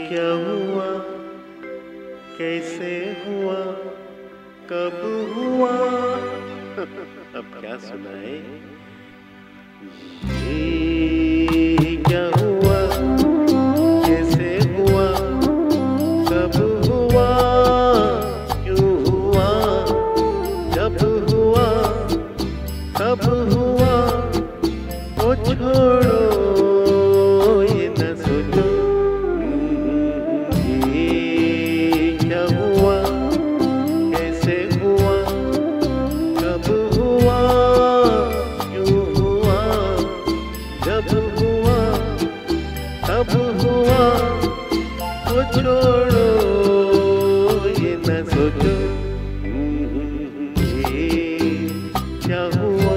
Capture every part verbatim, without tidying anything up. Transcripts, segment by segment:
क्या हुआ, कैसे हुआ, कब हुआ? अब क्या सुनाए? ये क्या हुआ, कैसे हुआ, कब हुआ, क्यों हुआ, जब हुआ, कब हुआ, वो छोड़ो ये न सोचो। ये क्या हुआ, कैसे हुआ, कब हुआ, क्यों हुआ, जब हुआ, कब हुआ, वो छोड़ो ये न सोचो। ये क्या हुआ।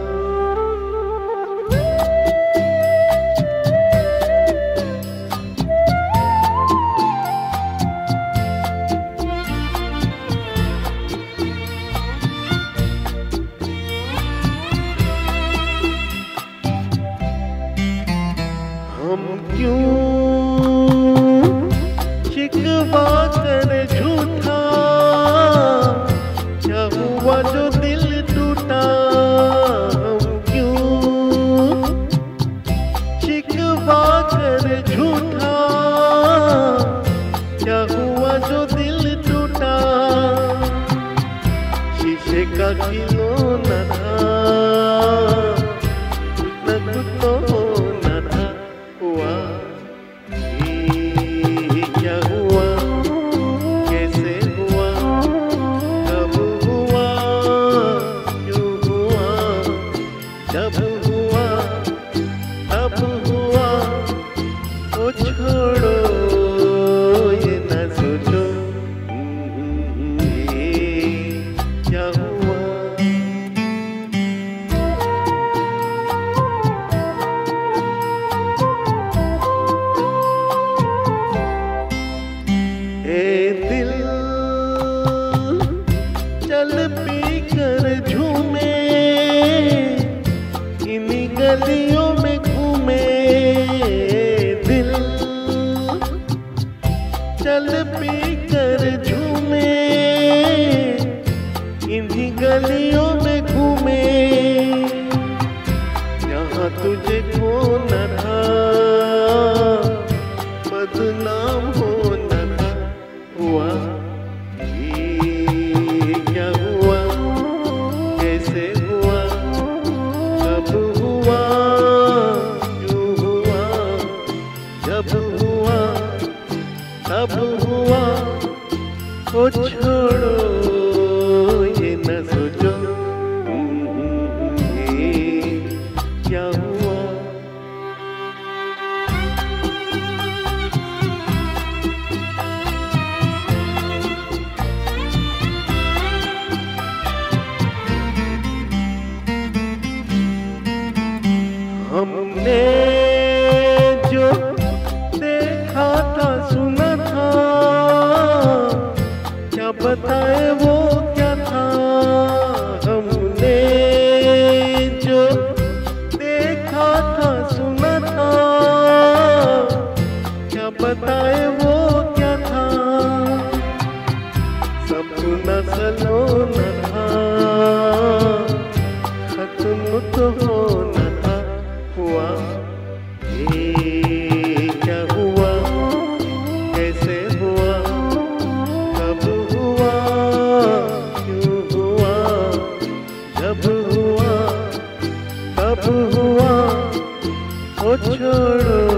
हम क्यों शिकवा कर झूठा, क्या हुआ जो दिल टूटा। हम क्यों शिकवा कर झूठा, क्या हुआ जो दिल टूटा। शीशे का खिलौना था, कुछ न कुछ तो होना था। हुआ ये क्या हुआ, कैसे हुआ, कब हुआ, क्यों हुआ, जब हुआ, तब हुआ, वो छोड़ो ये न सोचो। ये क्या हुआ। ए दिल चल पी कर झूमे, इन्हीं गलियों में घूमे। दिल चल पी कर झूमे, इन्हीं गलियों में घूमे। यहाँ तुझे खोना था, बदनाम होना था। हुआ ये क्या हुआ, कैसे हुआ, कब हुआ, क्यों हुआ, जब हुआ, तब हुआ, वो छोड़ो ये न सोचो। ये क्या हुआ। हमने जो देखा था, सुना था, क्या बताए वो क्या था। हमने जो देखा था, सुना था, क्या बताए वो क्या था। सपना सलोना था, खत्म तो होना था। हुआ ये क्या हुआ, कैसे हुआ, कब हुआ, क्यों हुआ, जब हुआ, कब हुआ, वो छोड़ो